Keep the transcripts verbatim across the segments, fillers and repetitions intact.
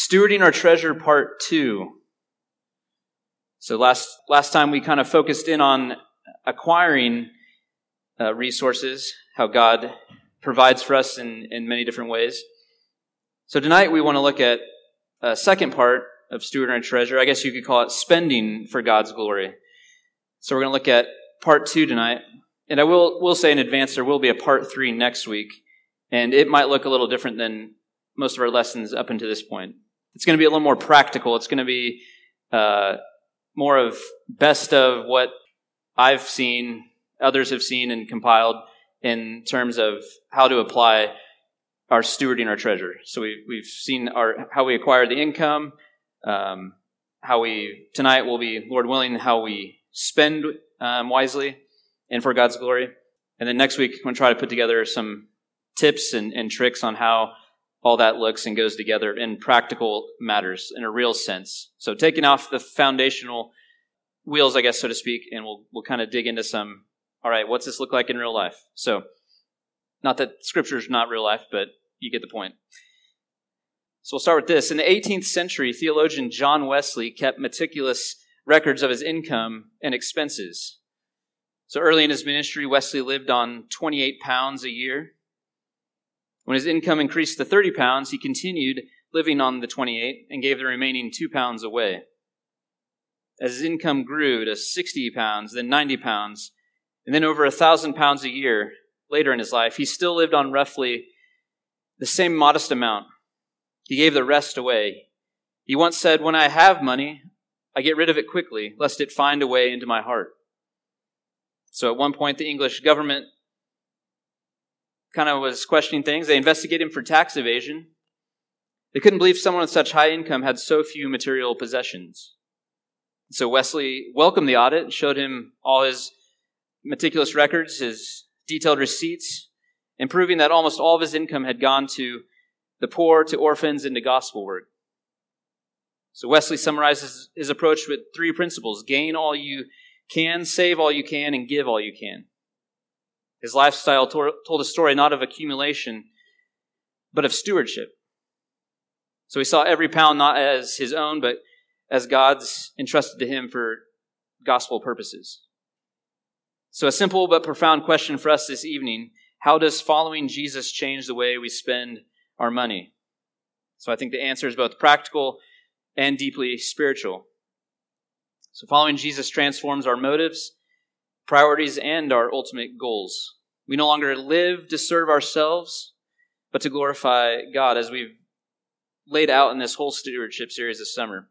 Stewarding Our Treasure, Part Two. So last last time we kind of focused in on acquiring uh, resources, how God provides for us in, in many different ways. So tonight we want to look at a second part of Stewarding Our Treasure. I guess you could call it spending for God's glory. So we're going to look at Part Two tonight. And I will will say in advance there will be a Part Three next week. And it might look a little different than most of our lessons up until this point. It's going to be a little more practical. It's going to be uh, more of best of what I've seen, others have seen and compiled in terms of how to apply our stewarding our treasure. So we, we've seen our how we acquire the income, um, how we, tonight will be, Lord willing, how we spend um, wisely and for God's glory. And then next week, I'm going to try to put together some tips and, and tricks on how all that looks and goes together in practical matters in a real sense. So taking off the foundational wheels, I guess, so to speak, and we'll we'll kind of dig into some, all right, what's this look like in real life? So not that Scripture is not real life, but you get the point. So we'll start with this. In the eighteenth century, theologian John Wesley kept meticulous records of his income and expenses. So early in his ministry, Wesley lived on twenty-eight pounds a year. When his income increased to thirty pounds, he continued living on the twenty-eight and gave the remaining two pounds away. As his income grew to sixty pounds, then ninety pounds, and then over one thousand pounds a year later in his life, he still lived on roughly the same modest amount. He gave the rest away. He once said, "When I have money, I get rid of it quickly, lest it find a way into my heart." So at one point, the English government kind of was questioning things. They investigated him for tax evasion. They couldn't believe someone with such high income had so few material possessions. So Wesley welcomed the audit and showed him all his meticulous records, his detailed receipts, and proving that almost all of his income had gone to the poor, to orphans, and to gospel work. So Wesley summarizes his approach with three principles: gain all you can, save all you can, and give all you can. His lifestyle told a story not of accumulation, but of stewardship. So he saw every pound not as his own, but as God's entrusted to him for gospel purposes. So a simple but profound question for us this evening: how does following Jesus change the way we spend our money? So I think the answer is both practical and deeply spiritual. So following Jesus transforms our motives, priorities, and our ultimate goals. We no longer live to serve ourselves, but to glorify God, as we've laid out in this whole stewardship series this summer.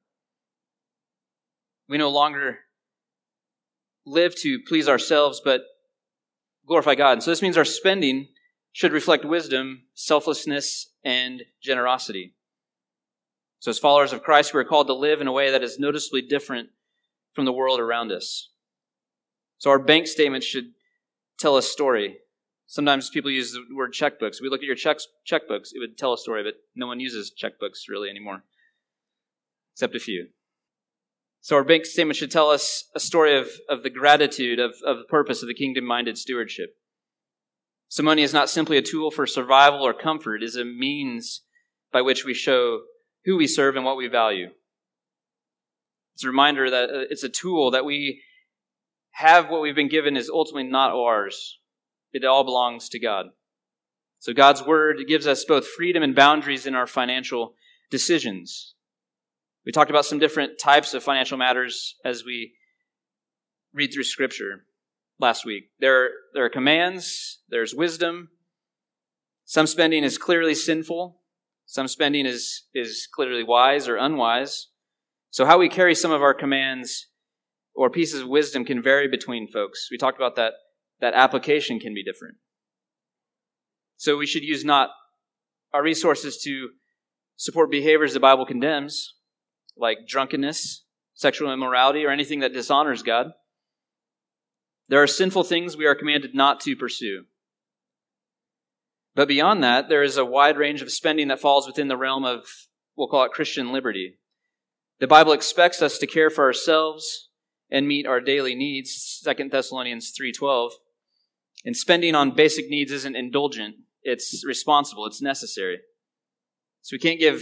We no longer live to please ourselves, but glorify God. And so this means our spending should reflect wisdom, selflessness, and generosity. So as followers of Christ, we are called to live in a way that is noticeably different from the world around us. So our bank statements should tell a story. Sometimes people use the word checkbooks. We look at your checks, checkbooks, it would tell a story, but no one uses checkbooks really anymore, except a few. So our bank statement should tell us a story of, of the gratitude, of, of the purpose of the kingdom-minded stewardship. So money is not simply a tool for survival or comfort. It is a means by which we show who we serve and what we value. It's a reminder that it's a tool that we have. What we've been given is ultimately not ours. It all belongs to God. So God's word gives us both freedom and boundaries in our financial decisions. We talked about some different types of financial matters as we read through Scripture last week. There, there are commands, there's wisdom. Some spending is clearly sinful. Some spending is, is clearly wise or unwise. So how we carry some of our commands or pieces of wisdom can vary between folks. We talked about that. That application can be different. So we should use not our resources to support behaviors the Bible condemns, like drunkenness, sexual immorality, or anything that dishonors God. There are sinful things we are commanded not to pursue. But beyond that, there is a wide range of spending that falls within the realm of, we'll call it Christian liberty. The Bible expects us to care for ourselves and meet our daily needs, Second Thessalonians three twelve. And spending on basic needs isn't indulgent. It's responsible. It's necessary. So we can't give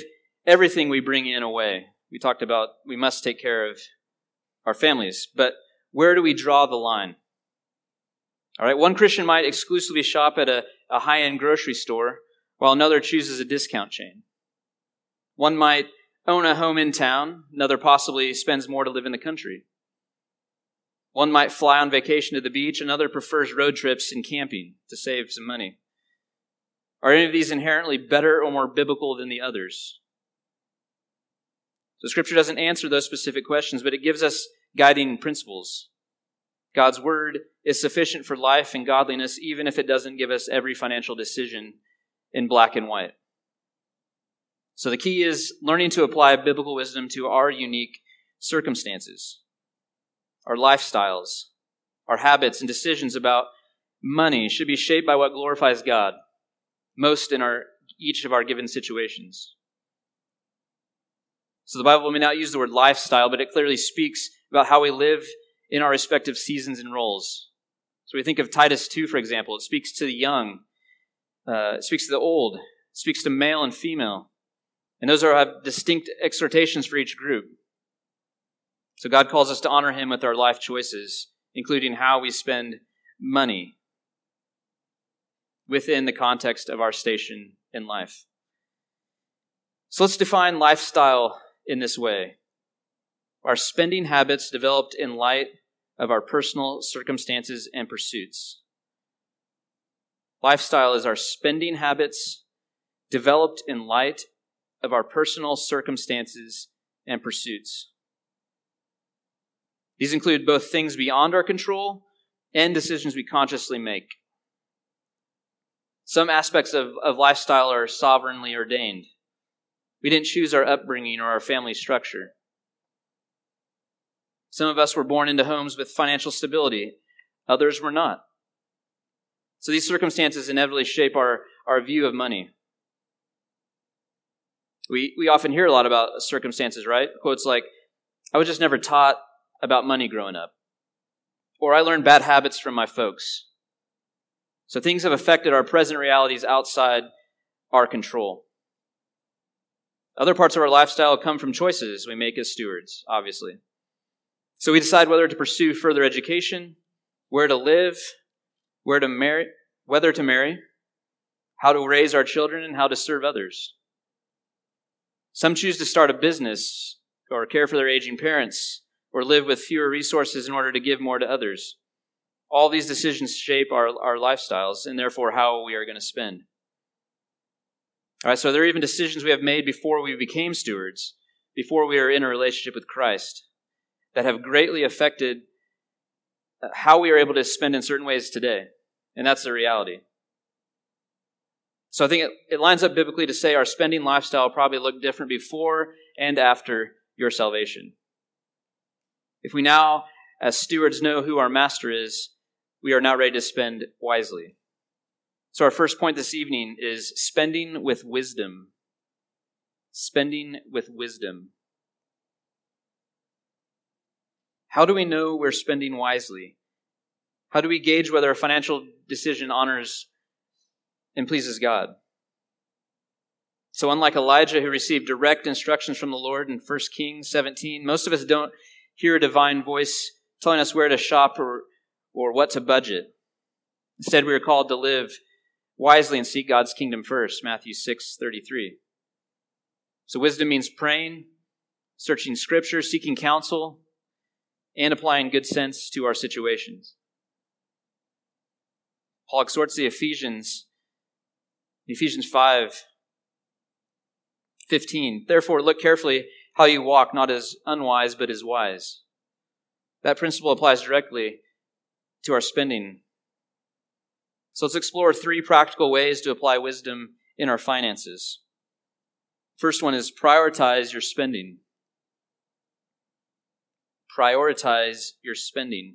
everything we bring in away. We talked about we must take care of our families, but where do we draw the line? All right, one Christian might exclusively shop at a, a high-end grocery store, while another chooses a discount chain. One might own a home in town, another possibly spends more to live in the country. One might fly on vacation to the beach, another prefers road trips and camping to save some money. Are any of these inherently better or more biblical than the others? So Scripture doesn't answer those specific questions, but it gives us guiding principles. God's word is sufficient for life and godliness, even if it doesn't give us every financial decision in black and white. So the key is learning to apply biblical wisdom to our unique circumstances, our lifestyles, our habits and decisions about money should be shaped by what glorifies God most in our each of our given situations. So the Bible may not use the word lifestyle, but it clearly speaks about how we live in our respective seasons and roles. So we think of Titus two, for example. It speaks to the young, uh, it speaks to the old, it speaks to male and female. And those are have distinct exhortations for each group. So God calls us to honor him with our life choices, including how we spend money within the context of our station in life. So let's define lifestyle in this way. Our spending habits developed in light of our personal circumstances and pursuits. Lifestyle is our spending habits developed in light of our personal circumstances and pursuits. These include both things beyond our control and decisions we consciously make. Some aspects of, of lifestyle are sovereignly ordained. We didn't choose our upbringing or our family structure. Some of us were born into homes with financial stability. Others were not. So these circumstances inevitably shape our, our view of money. We we often hear a lot about circumstances, right? Quotes like, I was just never taught about money growing up. Or I learned bad habits from my folks. So things have affected our present realities outside our control. Other parts of our lifestyle come from choices we make as stewards, obviously. So we decide whether to pursue further education, where to live, where to marry, whether to marry, how to raise our children, and how to serve others. Some choose to start a business or care for their aging parents or live with fewer resources in order to give more to others. All these decisions shape our, our lifestyles and therefore how we are going to spend. All right, so there are even decisions we have made before we became stewards, before we are in a relationship with Christ, that have greatly affected how we are able to spend in certain ways today. And that's the reality. So I think it, it lines up biblically to say our spending lifestyle probably looked different before and after your salvation. If we now, as stewards, know who our master is, we are now ready to spend wisely. So our first point this evening is spending with wisdom. Spending with wisdom. How do we know we're spending wisely? How do we gauge whether a financial decision honors and pleases God? So unlike Elijah, who received direct instructions from the Lord in First Kings seventeen, most of us don't hear a divine voice telling us where to shop or, or what to budget. Instead, we are called to live wisely and seek God's kingdom first, Matthew six thirty-three. So wisdom means praying, searching Scripture, seeking counsel, and applying good sense to our situations. Paul exhorts the Ephesians, Ephesians five fifteen. Therefore, look carefully how you walk, not as unwise, but as wise. That principle applies directly to our spending. So let's explore three practical ways to apply wisdom in our finances. First one is prioritize your spending. Prioritize your spending.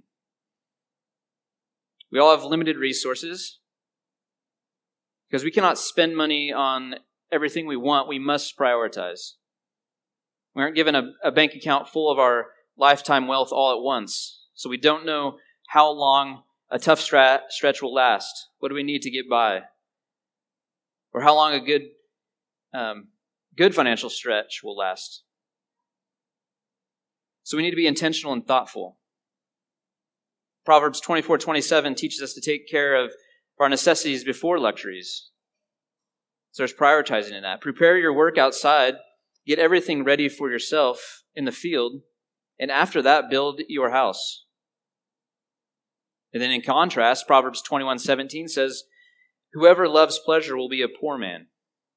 We all have limited resources. Because we cannot spend money on everything we want, we must prioritize. We aren't given a, a bank account full of our lifetime wealth all at once. So we don't know how long a tough stra- stretch will last. What do we need to get by? Or how long a good um, good financial stretch will last. So we need to be intentional and thoughtful. Proverbs twenty-four twenty-seven teaches us to take care of our necessities before luxuries. So there's prioritizing in that. Prepare your work outside, get everything ready for yourself in the field, and after that, build your house. And then in contrast, Proverbs twenty-one seventeen says, whoever loves pleasure will be a poor man.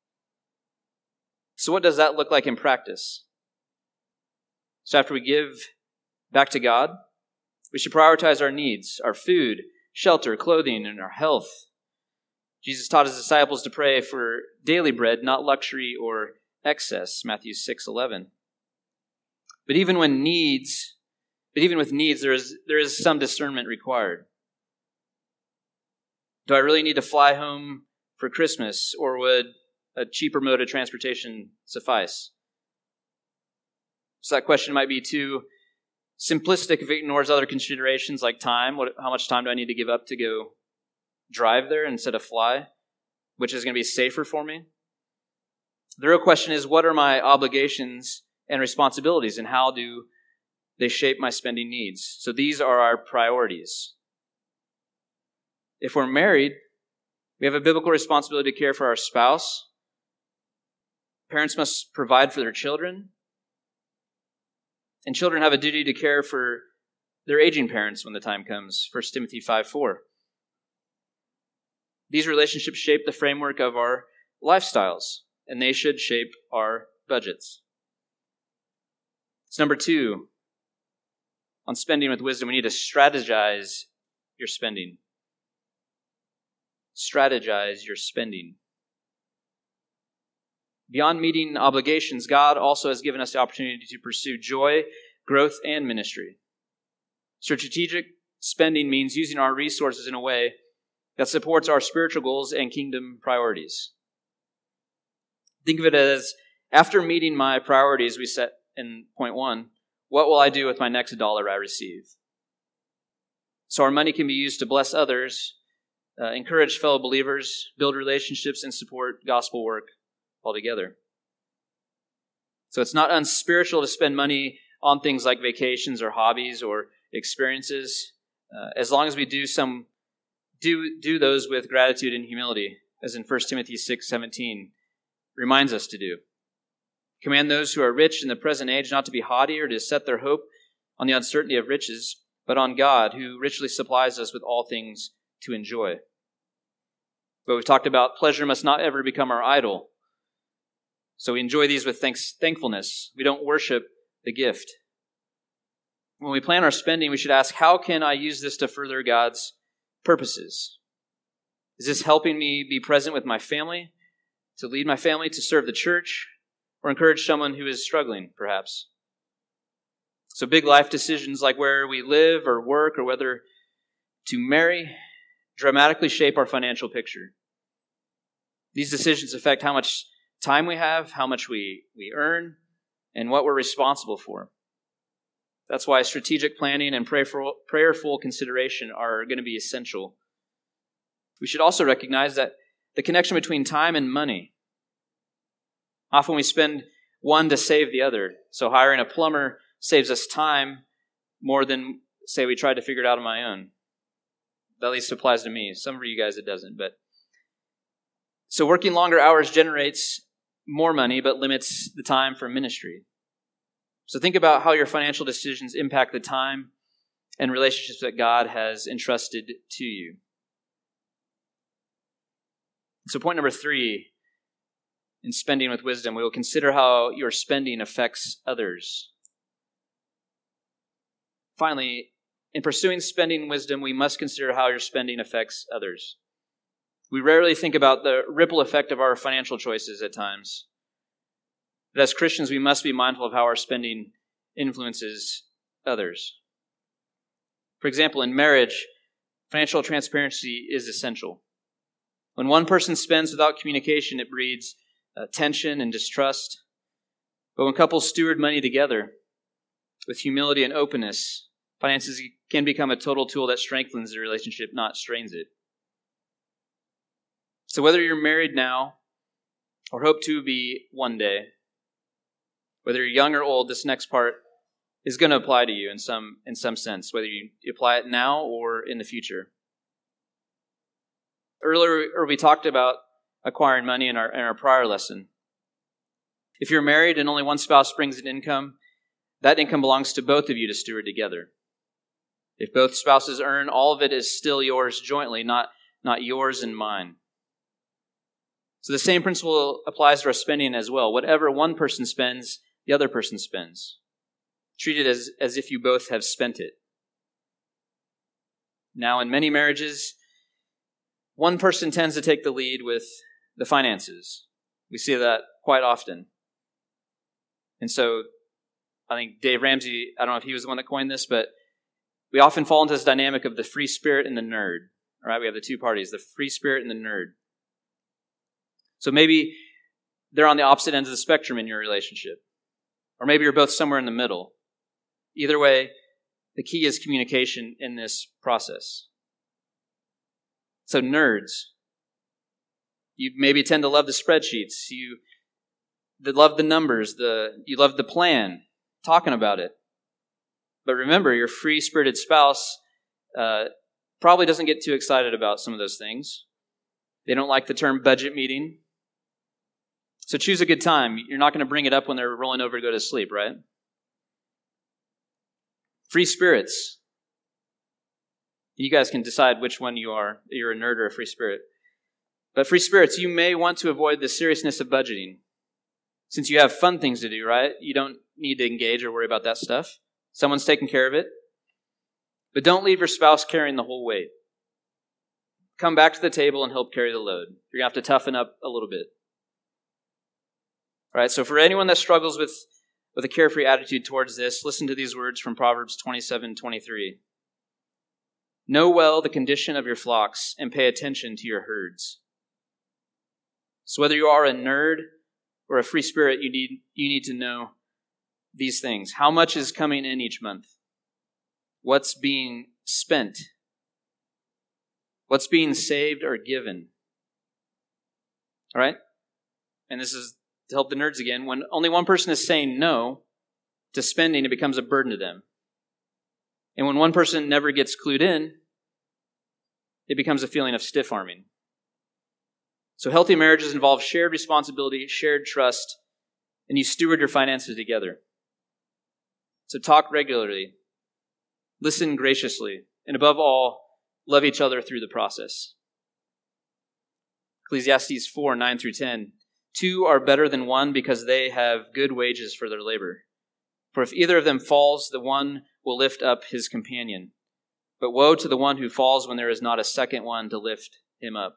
So what does that look like in practice? So after we give back to God, we should prioritize our needs, our food, shelter, clothing, and our health. Jesus taught his disciples to pray for daily bread, not luxury or excess, Matthew six eleven. But even when needs, but even with needs, there is there is some discernment required. Do I really need to fly home for Christmas, or would a cheaper mode of transportation suffice? So that question might be too simplistic if it ignores other considerations like time. What, how much time do I need to give up to go drive there instead of fly? Which is going to be safer for me? The real question is, what are my obligations and responsibilities, and how do they shape my spending needs? So these are our priorities. If we're married, we have a biblical responsibility to care for our spouse. Parents must provide for their children. And children have a duty to care for their aging parents when the time comes, First Timothy five four. These relationships shape the framework of our lifestyles, and they should shape our budgets. So number two, on spending with wisdom, we need to strategize your spending. Strategize your spending. Beyond meeting obligations, God also has given us the opportunity to pursue joy, growth, and ministry. Strategic spending means using our resources in a way that supports our spiritual goals and kingdom priorities. Think of it as, after meeting my priorities we set in point one, what will I do with my next dollar I receive? So our money can be used to bless others, uh, encourage fellow believers, build relationships, and support gospel work altogether. So it's not unspiritual to spend money on things like vacations or hobbies or experiences, uh, as long as we do some do do those with gratitude and humility, as in First Timothy six seventeen reminds us to do. Command those who are rich in the present age not to be haughty or to set their hope on the uncertainty of riches, but on God, who richly supplies us with all things to enjoy. But we've talked about pleasure must not ever become our idol. So we enjoy these with thanks, thankfulness. We don't worship the gift. When we plan our spending, we should ask, how can I use this to further God's purposes? Is this helping me be present with my family, to lead my family, to serve the church, or encourage someone who is struggling, perhaps? So big life decisions like where we live or work or whether to marry dramatically shape our financial picture. These decisions affect how much time we have, how much we, we earn, and what we're responsible for. That's why strategic planning and prayerful, prayerful consideration are going to be essential. We should also recognize that the connection between time and money. Often we spend one to save the other. So hiring a plumber saves us time more than, say, we tried to figure it out on my own. That at least applies to me. Some of you guys it doesn't. But so working longer hours generates more money, but limits the time for ministry. So think about how your financial decisions impact the time and relationships that God has entrusted to you. So point number three, in spending with wisdom, we will consider how your spending affects others. Finally, in pursuing spending wisdom, we must consider how your spending affects others. We rarely think about the ripple effect of our financial choices at times. But as Christians, we must be mindful of how our spending influences others. For example, in marriage, financial transparency is essential. When one person spends without communication, it breeds uh, tension and distrust. But when couples steward money together with humility and openness, finances can become a total tool that strengthens the relationship, not strains it. So whether you're married now or hope to be one day. Whether you're young or old, this next part is going to apply to you in some in some sense, whether you apply it now or in the future. Earlier, we talked about acquiring money in our in our prior lesson. If you're married and only one spouse brings an income, that income belongs to both of you to steward together. If both spouses earn, all of it is still yours jointly, not, not yours and mine. So the same principle applies to our spending as well. Whatever one person spends, the other person spends. Treat it as, as if you both have spent it. Now, in many marriages, one person tends to take the lead with the finances. We see that quite often. And so I think Dave Ramsey, I don't know if he was the one that coined this, but we often fall into this dynamic of the free spirit and the nerd. All right, we have the two parties, the free spirit and the nerd. So maybe they're on the opposite ends of the spectrum in your relationship. Or maybe you're both somewhere in the middle. Either way, the key is communication in this process. So nerds, you maybe tend to love the spreadsheets. You love the numbers. The you love the plan, talking about it. But remember, your free-spirited spouse uh, probably doesn't get too excited about some of those things. They don't like the term budget meeting. So choose a good time. You're not going to bring it up when they're rolling over to go to sleep, right? Free spirits. You guys can decide which one you are. You're a nerd or a free spirit. But free spirits, you may want to avoid the seriousness of budgeting. Since you have fun things to do, right? You don't need to engage or worry about that stuff. Someone's taking care of it. But don't leave your spouse carrying the whole weight. Come back to the table and help carry the load. You're going to have to toughen up a little bit. All right, so for anyone that struggles with, with a carefree attitude towards this, listen to these words from Proverbs twenty-seven twenty-three. Know well the condition of your flocks and pay attention to your herds. So whether you are a nerd or a free spirit, you need you need to know these things. How much is coming in each month? What's being spent? What's being saved or given? All right? And this is to help the nerds again. When only one person is saying no to spending, it becomes a burden to them. And when one person never gets clued in, it becomes a feeling of stiff-arming. So healthy marriages involve shared responsibility, shared trust, and you steward your finances together. So talk regularly, listen graciously, and above all, love each other through the process. Ecclesiastes four, nine through ten. Two are better than one because they have good wages for their labor. For if either of them falls, the one will lift up his companion. But woe to the one who falls when there is not a second one to lift him up.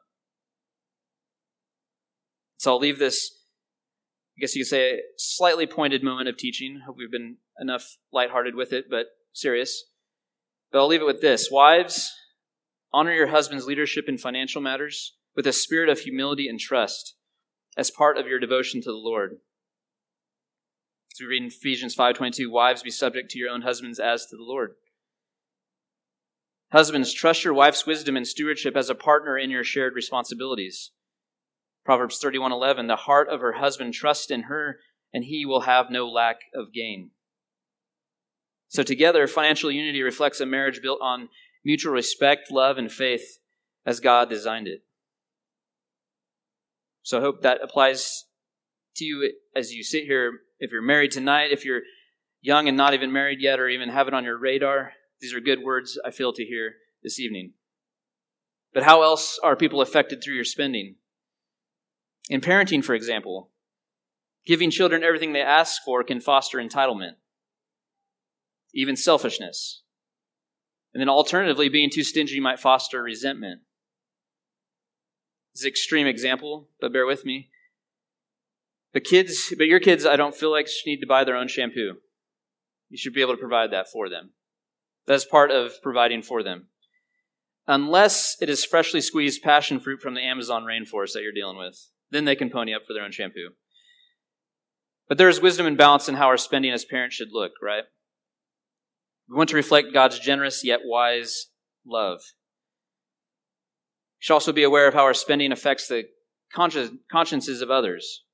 So I'll leave this, I guess you could say, a slightly pointed moment of teaching. Hope we've been enough lighthearted with it, but serious. But I'll leave it with this. Wives, honor your husband's leadership in financial matters with a spirit of humility and trust as part of your devotion to the Lord. As we read in Ephesians five twenty-two, wives, be subject to your own husbands as to the Lord. Husbands, trust your wife's wisdom and stewardship as a partner in your shared responsibilities. Proverbs thirty-one eleven, the heart of her husband trusts in her, and he will have no lack of gain. So together, financial unity reflects a marriage built on mutual respect, love, and faith as God designed it. So I hope that applies to you as you sit here. If you're married tonight, if you're young and not even married yet, or even have it on your radar, these are good words I feel to hear this evening. But how else are people affected through your spending? In parenting, for example, giving children everything they ask for can foster entitlement, even selfishness. And then alternatively, being too stingy might foster resentment. This is an extreme example, but bear with me. But kids, but your kids, I don't feel like need to buy their own shampoo. You should be able to provide that for them. That's part of providing for them. Unless it is freshly squeezed passion fruit from the Amazon rainforest that you're dealing with. Then they can pony up for their own shampoo. But there is wisdom and balance in how our spending as parents should look, right? We want to reflect God's generous yet wise love. We should also be aware of how our spending affects the consci- consciences of others.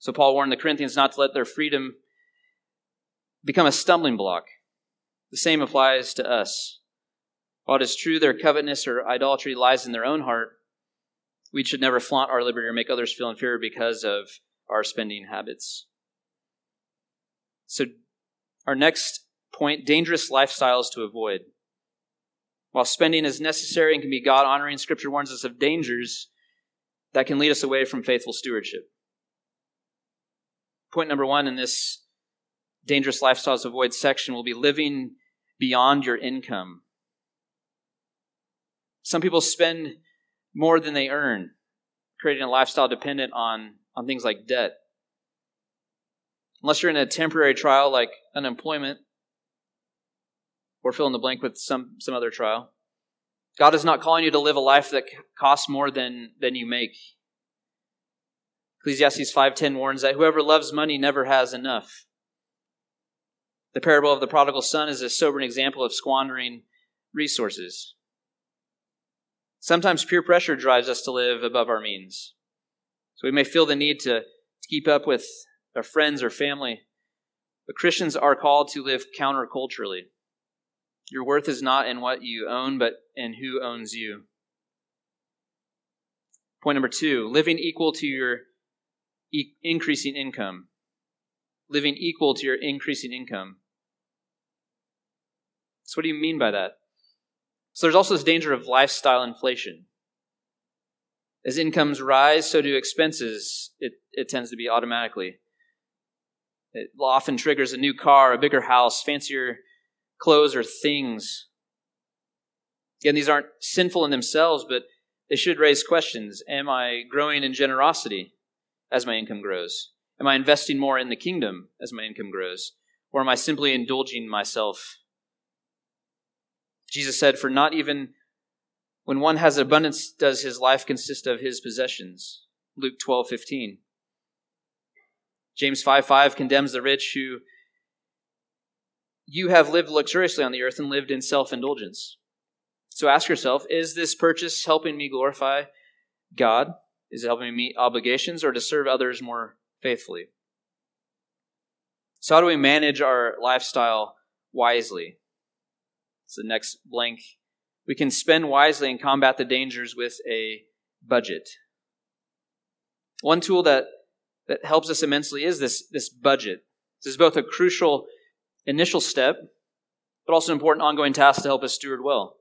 So Paul warned the Corinthians not to let their freedom become a stumbling block. The same applies to us. While it is true their covetousness or idolatry lies in their own heart, we should never flaunt our liberty or make others feel inferior because of our spending habits. So our next point, dangerous lifestyles to avoid. While spending is necessary and can be God-honoring, Scripture warns us of dangers that can lead us away from faithful stewardship. Point number one in this dangerous lifestyles to avoid section will be living beyond your income. Some people spend more than they earn, creating a lifestyle dependent on, on things like debt. Unless you're in a temporary trial like unemployment, or fill in the blank with some, some other trial, God is not calling you to live a life that costs more than, than you make. Ecclesiastes five ten warns that whoever loves money never has enough. The parable of the prodigal son is a sobering example of squandering resources. Sometimes peer pressure drives us to live above our means. So we may feel the need to, to keep up with our friends or family. But Christians are called to live counterculturally. Your worth is not in what you own, but in who owns you. Point number two, living equal to your e- increasing income. Living equal to your increasing income. So what do you mean by that? So there's also this danger of lifestyle inflation. As incomes rise, so do expenses. It, it tends to be automatically. It often triggers a new car, a bigger house, fancier clothes or things. Again, these aren't sinful in themselves, but they should raise questions. Am I growing in generosity as my income grows? Am I investing more in the kingdom as my income grows? Or am I simply indulging myself? Jesus said, for not even when one has abundance does his life consist of his possessions. Luke twelve fifteen. James five five condemns the rich who you have lived luxuriously on the earth and lived in self-indulgence. So ask yourself, is this purchase helping me glorify God? Is it helping me meet obligations or to serve others more faithfully? So how do we manage our lifestyle wisely? It's the next blank. We can spend wisely and combat the dangers with a budget. One tool that, that helps us immensely is this, this budget. This is both a crucial initial step, but also an important ongoing task to help us steward well.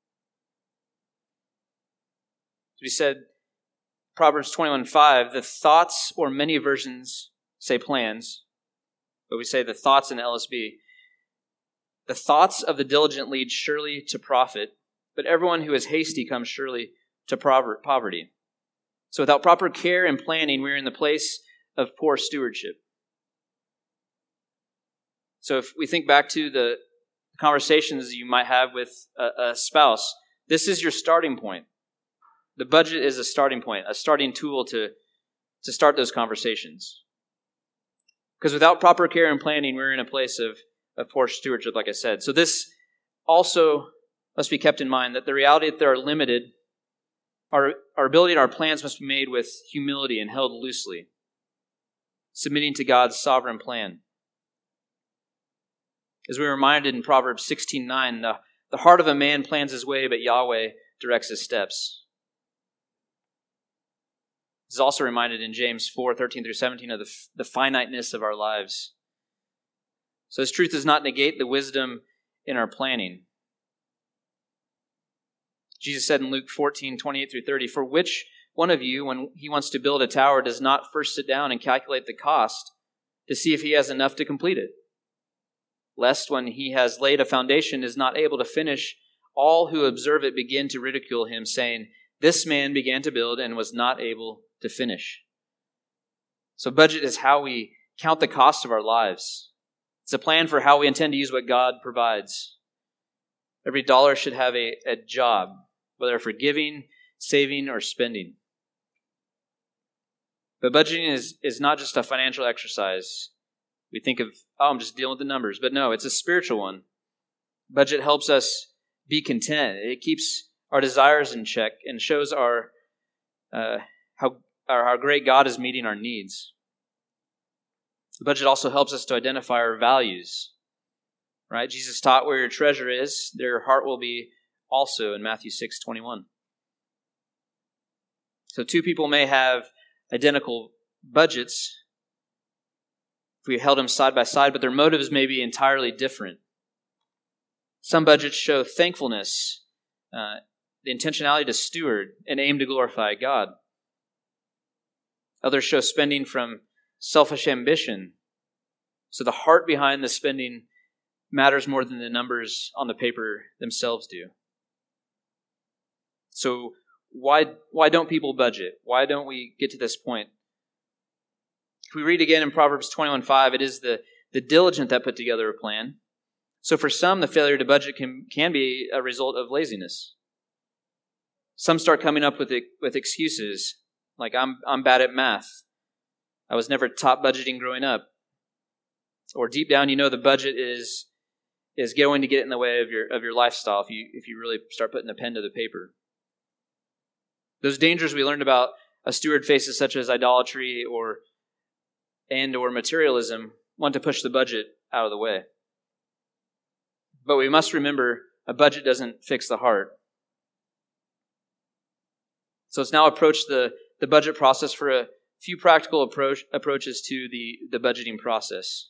As we said, Proverbs twenty-one five, the thoughts, or many versions say plans, but we say the thoughts in the L S B. The thoughts of the diligent lead surely to profit, but everyone who is hasty comes surely to poverty. So without proper care and planning, we're in the place of poor stewardship. So if we think back to the conversations you might have with a, a spouse, this is your starting point. The budget is a starting point, a starting tool to, to start those conversations. Because without proper care and planning, we're in a place of, of poor stewardship, like I said. So this also must be kept in mind, that the reality that they are limited, our, our ability and our plans must be made with humility and held loosely, submitting to God's sovereign plan. As we were reminded in Proverbs sixteen nine, the, the heart of a man plans his way, but Yahweh directs his steps. This is also reminded in James four thirteen through seventeen of the, the finiteness of our lives. So this truth does not negate the wisdom in our planning. Jesus said in Luke fourteen twenty-eight through thirty, for which one of you, when he wants to build a tower, does not first sit down and calculate the cost to see if he has enough to complete it? Lest when he has laid a foundation is not able to finish, all who observe it begin to ridicule him, saying, this man began to build and was not able to finish. So budget is how we count the cost of our lives. It's a plan for how we intend to use what God provides. Every dollar should have a, a job, whether for giving, saving, or spending. But budgeting is, is not just a financial exercise. We think of, oh, I'm just dealing with the numbers. But no, it's a spiritual one. Budget helps us be content. It keeps our desires in check and shows our uh, how our, how great God is meeting our needs. The budget also helps us to identify our values, right? Jesus taught where your treasure is, there your heart will be also in Matthew six twenty-one. So two people may have identical budgets if we held them side by side, but their motives may be entirely different. Some budgets show thankfulness, uh, the intentionality to steward, and aim to glorify God. Others show spending from selfish ambition. So the heart behind the spending matters more than the numbers on the paper themselves do. So why, why don't people budget? Why don't we get to this point? If we read again in Proverbs twenty-one five, it is the, the diligent that put together a plan. So for some, the failure to budget can, can be a result of laziness. Some start coming up with with excuses, like I'm I'm bad at math. I was never taught budgeting growing up. Or deep down, you know the budget is is going to get in the way of your of your lifestyle if you if you really start putting a pen to the paper. Those dangers we learned about a steward faces, such as idolatry or and or materialism, want to push the budget out of the way. But we must remember a budget doesn't fix the heart. So let's now approach the, the budget process for a few practical approach, approaches to the, the budgeting process.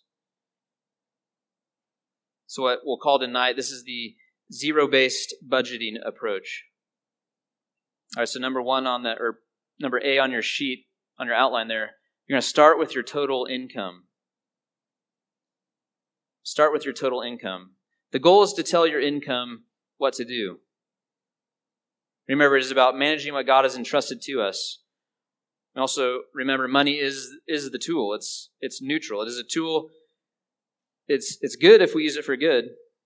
So what we'll call tonight, this is the zero-based budgeting approach. All right, so number one on that, or number A on your sheet, on your outline there, you're going to start with your total income. Start with your total income. The goal is to tell your income what to do. Remember, it is about managing what God has entrusted to us. And also, remember, money is is the tool. It's it's neutral. It is a tool. It's it's good if we use it for good.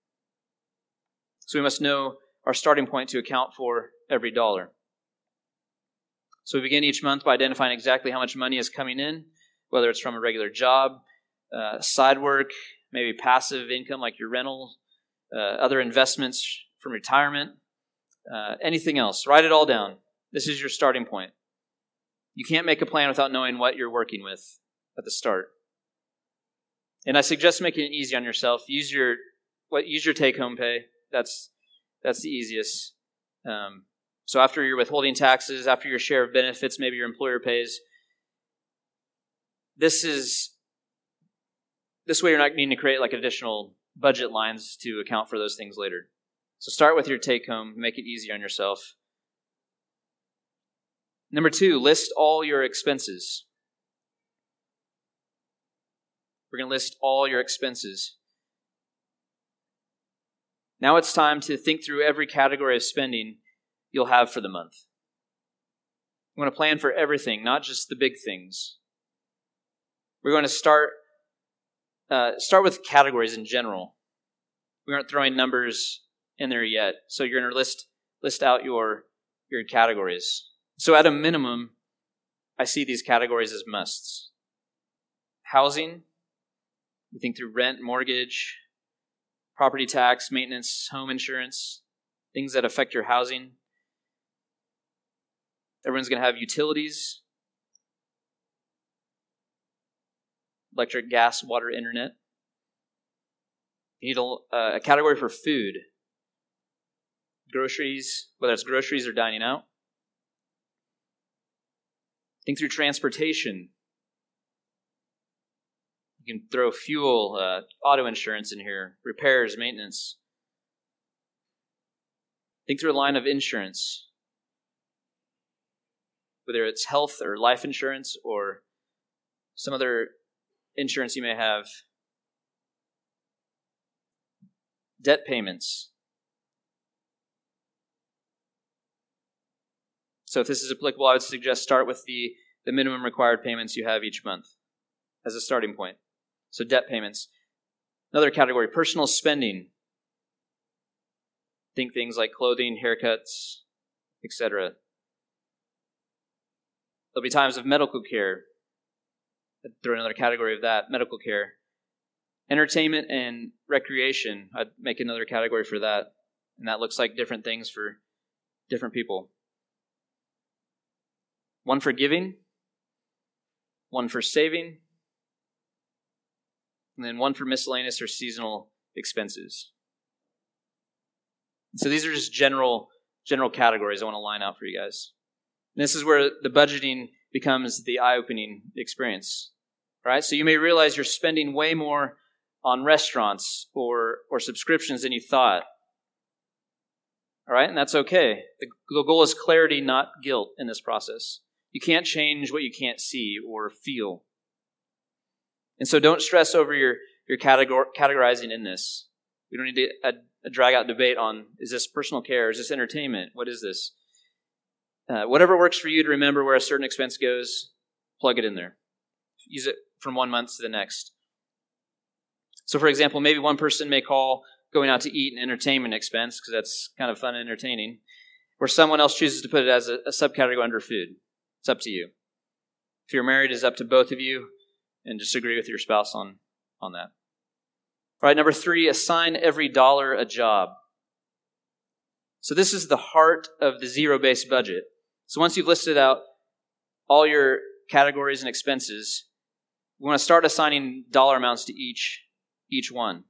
So we must know our starting point to account for every dollar. So we begin each month by identifying exactly how much money is coming in, whether it's from a regular job, uh, side work, maybe passive income like your rental, uh, other investments from retirement, uh, anything else. Write it all down. This is your starting point. You can't make a plan without knowing what you're working with at the start. And I suggest making it easy on yourself. Use your what? Use your take-home pay. That's that's the easiest. Um, so after your withholding taxes, after your share of benefits, maybe your employer pays. This is this way you're not needing to create like additional budget lines to account for those things later. So start with your take-home. Make it easy on yourself. Number two, list all your expenses. We're going to list all your expenses. Now it's time to think through every category of spending you'll have for the month. We want to plan for everything, not just the big things. We're going to start uh, start with categories in general. We aren't throwing numbers in there yet, so you're going to list list out your your categories. So at a minimum, I see these categories as musts. Housing, we think through rent, mortgage, property tax, maintenance, home insurance, things that affect your housing. Everyone's going to have utilities, electric, gas, water, internet. You need a, uh, a category for food, groceries, whether it's groceries or dining out. Think through transportation. You can throw fuel, uh, auto insurance in here, repairs, maintenance. Think through a line of insurance, whether it's health or life insurance or some other insurance you may have. Debt payments. So if this is applicable, I would suggest start with the, the minimum required payments you have each month as a starting point. So debt payments. Another category, personal spending. Think things like clothing, haircuts, et cetera. There'll be times of medical care. I'd throw another category of that, medical care. Entertainment and recreation, I'd make another category for that. And that looks like different things for different people. One for giving, one for saving, and then one for miscellaneous or seasonal expenses. So these are just general general categories I want to line out for you guys. And this is where the budgeting becomes the eye-opening experience, right? So you may realize you're spending way more on restaurants or or subscriptions than you thought. All right, and that's okay. The, the goal is clarity, not guilt in this process. You can't change what you can't see or feel. And so don't stress over your, your categor- categorizing in this. We don't need to a, a drag out debate on, is this personal care? Is this entertainment? What is this? Uh, whatever works for you to remember where a certain expense goes, plug it in there. Use it from one month to the next. So for example, maybe one person may call going out to eat an entertainment expense, because that's kind of fun and entertaining, where someone else chooses to put it as a, a subcategory under food. It's up to you. If you're married, it's up to both of you, and just agree with your spouse on, on that. All right, number three, assign every dollar a job. So this is the heart of the zero-based budget. So once you've listed out all your categories and expenses, we want to start assigning dollar amounts to each, each one.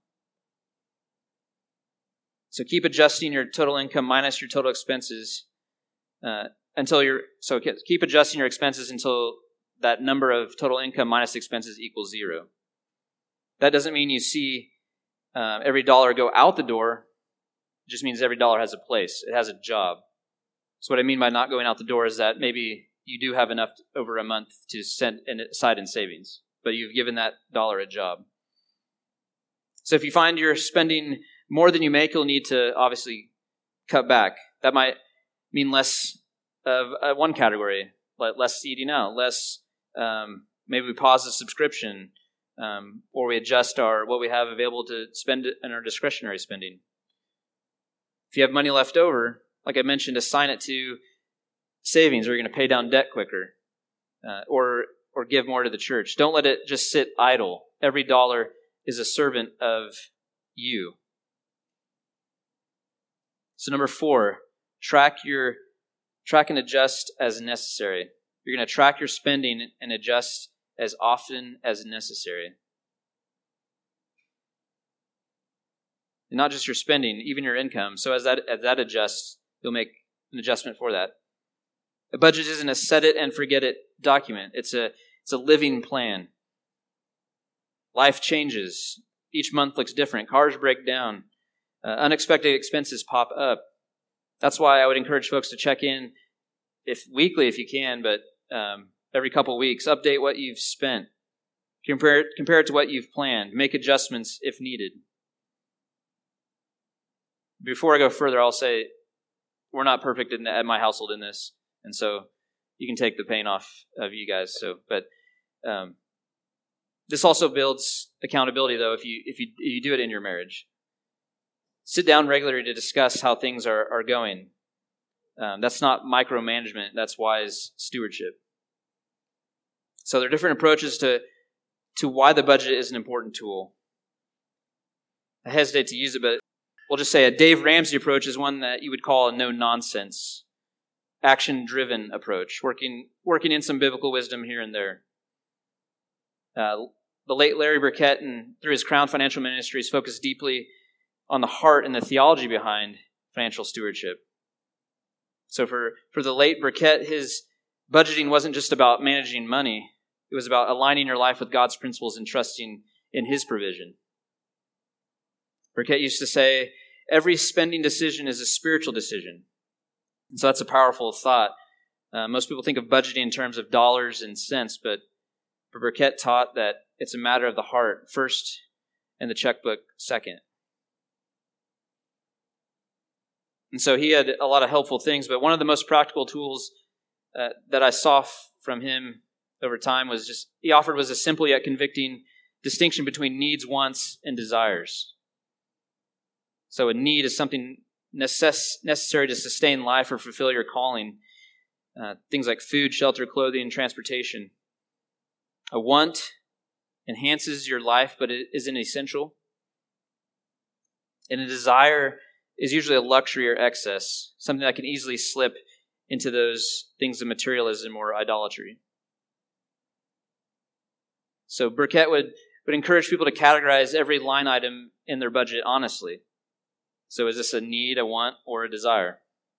So keep adjusting your total income minus your total expenses uh, until you're, so keep adjusting your expenses until that number of total income minus expenses equals zero. That doesn't mean you see uh, every dollar go out the door. It just means every dollar has a place. It has a job. So what I mean by not going out the door is that maybe you do have enough over a month to set aside in savings, but you've given that dollar a job. So if you find you're spending more than you make, you'll need to obviously cut back. That might mean less of uh, one category, like less eating out, less, um, maybe we pause the subscription, um, or we adjust our what we have available to spend in our discretionary spending. If you have money left over, like I mentioned, assign it to savings, or you're going to pay down debt quicker, uh, or or give more to the church. Don't let it just sit idle. Every dollar is a servant of you. So number four, track your track and adjust as necessary. You're going to track your spending and adjust as often as necessary. And not just your spending, even your income. So as that as that adjusts, you'll make an adjustment for that. A budget isn't a set it and forget it document. It's a it's a living plan. Life changes. Each month looks different. Cars break down. Uh, unexpected expenses pop up. That's why I would encourage folks to check in, if weekly if you can, but um, every couple weeks. Update what you've spent. Compare it, compare it to what you've planned. Make adjustments if needed. Before I go further, I'll say we're not perfect in, at my household in this, and so you can take the pain off of you guys. So, but um, this also builds accountability, though. If you if you if you do it in your marriage, sit down regularly to discuss how things are are going. Um, that's not micromanagement. That's wise stewardship. So there are different approaches to to why the budget is an important tool. I hesitate to use it, but we'll just say a Dave Ramsey approach is one that you would call a no-nonsense, action-driven approach, working working in some biblical wisdom here and there. Uh, the late Larry Burkett, and through his Crown Financial Ministries, focused deeply on the heart and the theology behind financial stewardship. So for, for the late Burkett, his budgeting wasn't just about managing money. It was about aligning your life with God's principles and trusting in His provision. Burkett used to say, every spending decision is a spiritual decision. And so that's a powerful thought. Uh, most people think of budgeting in terms of dollars and cents, but Burkett taught that it's a matter of the heart first and the checkbook second. And so he had a lot of helpful things, but one of the most practical tools uh, that I saw f- from him over time was just, he offered was a simple yet convicting distinction between needs, wants, and desires. So a need is something necess- necessary to sustain life or fulfill your calling. Uh, things like food, shelter, clothing, and transportation. A want enhances your life, but it isn't essential. And a desire is usually a luxury or excess, something that can easily slip into those things of materialism or idolatry. So Burkett would, would encourage people to categorize every line item in their budget honestly. So is this a need, a want, or a desire?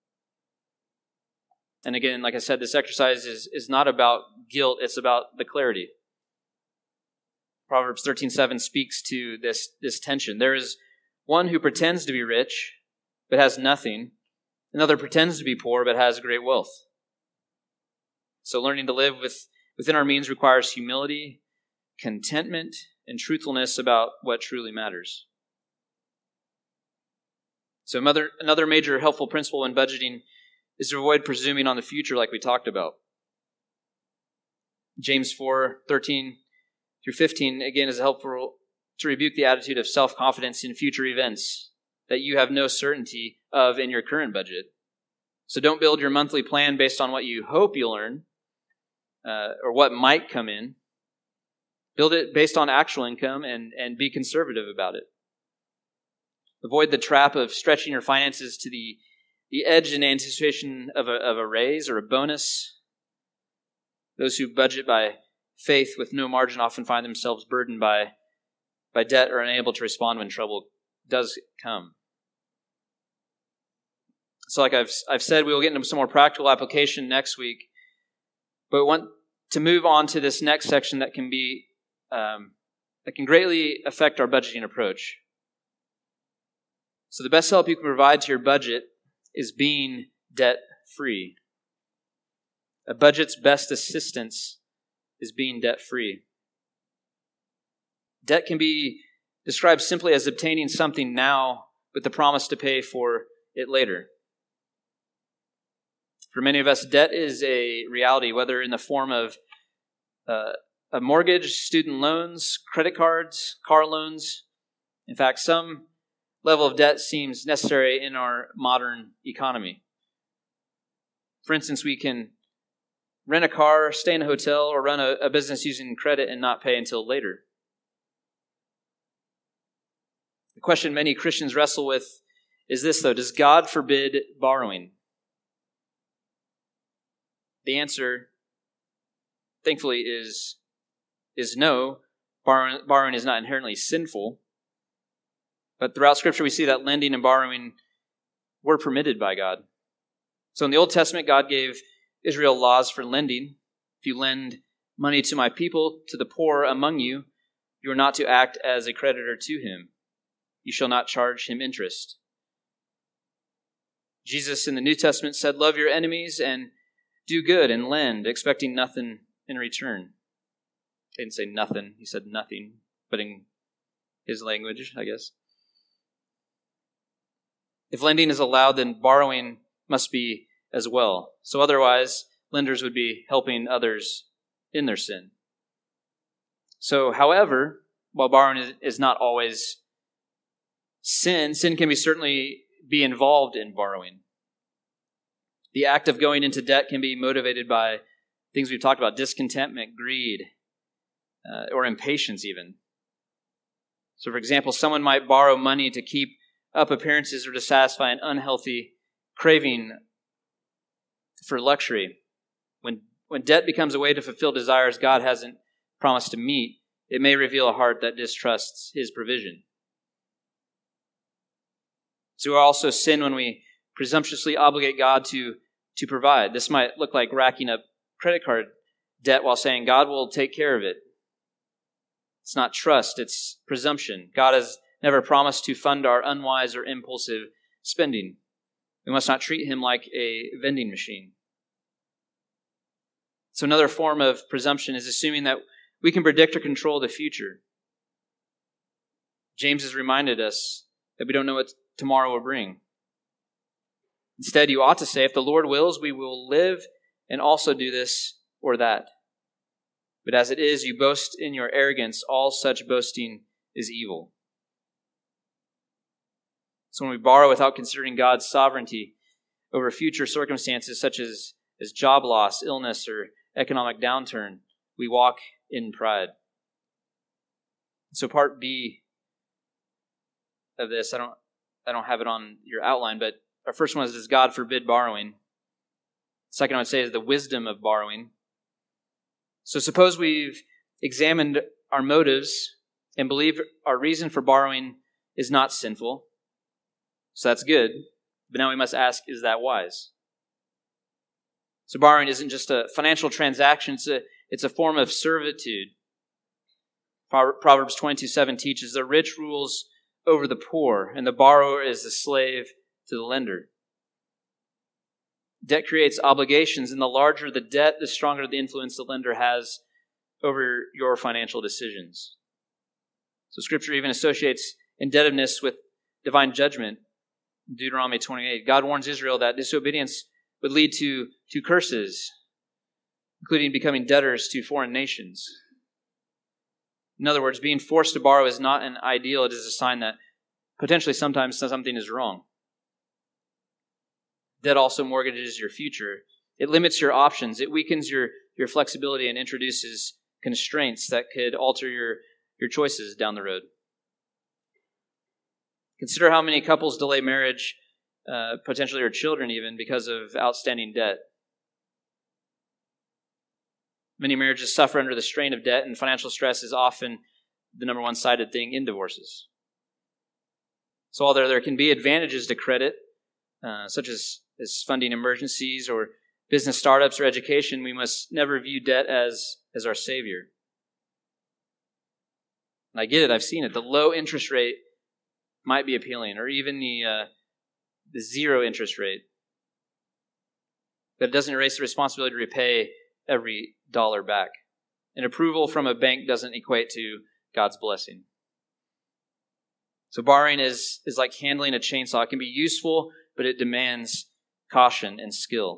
And again, like I said, this exercise is, is not about guilt, it's about the clarity. Proverbs thirteen seven speaks to this, this tension. There is one who pretends to be rich, but has nothing. Another pretends to be poor, but has great wealth. So learning to live with, within our means requires humility, contentment, and truthfulness about what truly matters. So another, another major helpful principle in budgeting is to avoid presuming on the future like we talked about. James four thirteen through fifteen, again, is helpful to rebuke the attitude of self-confidence in future events that you have no certainty of in your current budget. So don't build your monthly plan based on what you hope you'll earn uh, or what might come in. Build it based on actual income and, and be conservative about it. Avoid the trap of stretching your finances to the, the edge in anticipation of a, of a raise or a bonus. Those who budget by faith with no margin often find themselves burdened by, by debt or unable to respond when trouble does come. So like I've, I've said, we will get into some more practical application next week, but we want to move on to this next section that can be um, that can greatly affect our budgeting approach. So the best help you can provide to your budget is being debt-free. A budget's best assistance is being debt-free. Debt can be described simply as obtaining something now with the promise to pay for it later. For many of us, debt is a reality, whether in the form of uh, a mortgage, student loans, credit cards, car loans. In fact, some level of debt seems necessary in our modern economy. For instance, we can rent a car, stay in a hotel, or run a, a business using credit and not pay until later. The question many Christians wrestle with is this, though: does God forbid borrowing? The answer, thankfully, is, is no. Borrowing, borrowing is not inherently sinful. But throughout Scripture, we see that lending and borrowing were permitted by God. So in the Old Testament, God gave Israel laws for lending. If you lend money to my people, to the poor among you, you are not to act as a creditor to him. You shall not charge him interest. Jesus in the New Testament said, love your enemies and do good and lend, expecting nothing in return. He didn't say nothing. He said nothing, but in his language, I guess. If lending is allowed, then borrowing must be as well. So otherwise, lenders would be helping others in their sin. So, however, while borrowing is, is not always sin, sin can be certainly be involved in borrowing. The act of going into debt can be motivated by things we've talked about: discontentment, greed, uh, or impatience even. So, for example, someone might borrow money to keep up appearances or to satisfy an unhealthy craving for luxury. When, when debt becomes a way to fulfill desires God hasn't promised to meet, it may reveal a heart that distrusts his provision. So we also sin when we presumptuously obligate God to, to provide. This might look like racking up credit card debt while saying God will take care of it. It's not trust, it's presumption. God has never promised to fund our unwise or impulsive spending. We must not treat him like a vending machine. So another form of presumption is assuming that we can predict or control the future. James has reminded us that we don't know what tomorrow will bring. Instead, you ought to say, if the Lord wills, we will live and also do this or that. But as it is, you boast in your arrogance. All such boasting is evil. So when we borrow without considering God's sovereignty over future circumstances such as, as job loss, illness, or economic downturn, we walk in pride. So part B of this, I don't I don't have it on your outline, but our first one is, does God forbid borrowing? Second, I would say, is the wisdom of borrowing. So suppose we've examined our motives and believe our reason for borrowing is not sinful. So that's good. But now we must ask, is that wise? So borrowing isn't just a financial transaction, it's a, it's a form of servitude. Proverbs twenty-two seven teaches, the rich rules over the poor, and the borrower is the slave to the lender. Debt creates obligations, and the larger the debt, the stronger the influence the lender has over your financial decisions. So Scripture even associates indebtedness with divine judgment. In Deuteronomy twenty-eight, God warns Israel that disobedience would lead to, to curses, including becoming debtors to foreign nations. In other words, being forced to borrow is not an ideal. It is a sign that potentially sometimes something is wrong. Debt also mortgages your future. It limits your options. It weakens your, your flexibility and introduces constraints that could alter your, your choices down the road. Consider how many couples delay marriage, uh, potentially or children even, because of outstanding debt. Many marriages suffer under the strain of debt, and financial stress is often the number one cited thing in divorces. So although there can be advantages to credit, uh, such as, as funding emergencies or business startups or education, we must never view debt as, as our savior. And I get it, I've seen it. The low interest rate might be appealing, or even the uh, the zero interest rate. But it doesn't erase the responsibility to repay every dollar back. And approval from a bank doesn't equate to God's blessing. So borrowing is, is like handling a chainsaw. It can be useful, but it demands caution and skill.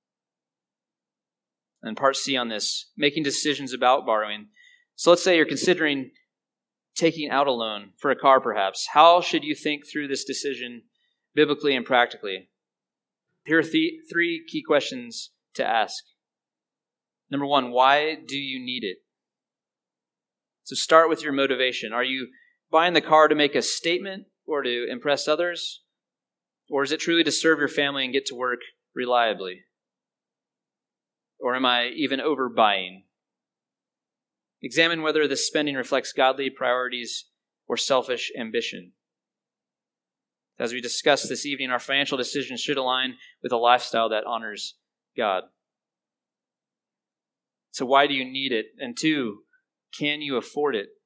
And part C on this, making decisions about borrowing. So let's say you're considering taking out a loan for a car perhaps. How should you think through this decision biblically and practically? Here are th- three key questions to ask. Number one, why do you need it? So start with your motivation. Are you buying the car to make a statement or to impress others? Or is it truly to serve your family and get to work reliably? Or am I even overbuying? Examine whether this spending reflects godly priorities or selfish ambition. As we discussed this evening, our financial decisions should align with a lifestyle that honors God. So why do you need it? And two, can you afford it?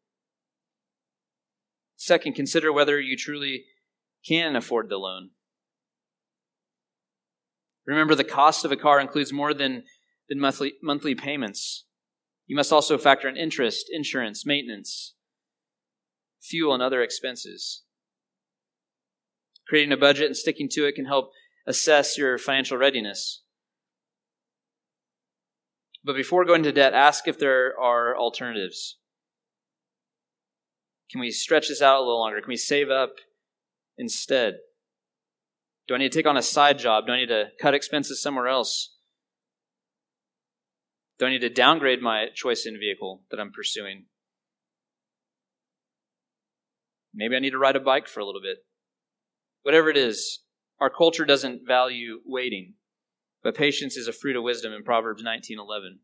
Second, consider whether you truly can afford the loan. Remember, the cost of a car includes more than, than monthly, monthly payments. You must also factor in interest, insurance, maintenance, fuel, and other expenses. Creating a budget and sticking to it can help assess your financial readiness. But before going into debt, ask if there are alternatives. Can we stretch this out a little longer? Can we save up instead? Do I need to take on a side job? Do I need to cut expenses somewhere else? Do I need to downgrade my choice in vehicle that I'm pursuing? Maybe I need to ride a bike for a little bit. Whatever it is, our culture doesn't value waiting, but patience is a fruit of wisdom in Proverbs nineteen eleven.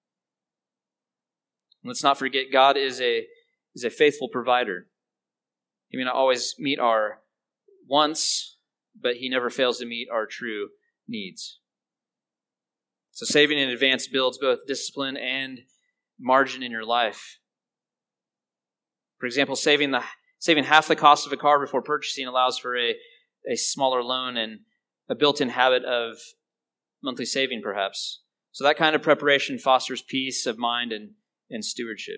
Let's not forget, God is a is a faithful provider. He may not always meet our wants, but He never fails to meet our true needs. So saving in advance builds both discipline and margin in your life. For example, saving the saving half the cost of a car before purchasing allows for a, a smaller loan and a built-in habit of monthly saving, perhaps. So that kind of preparation fosters peace of mind and, and stewardship.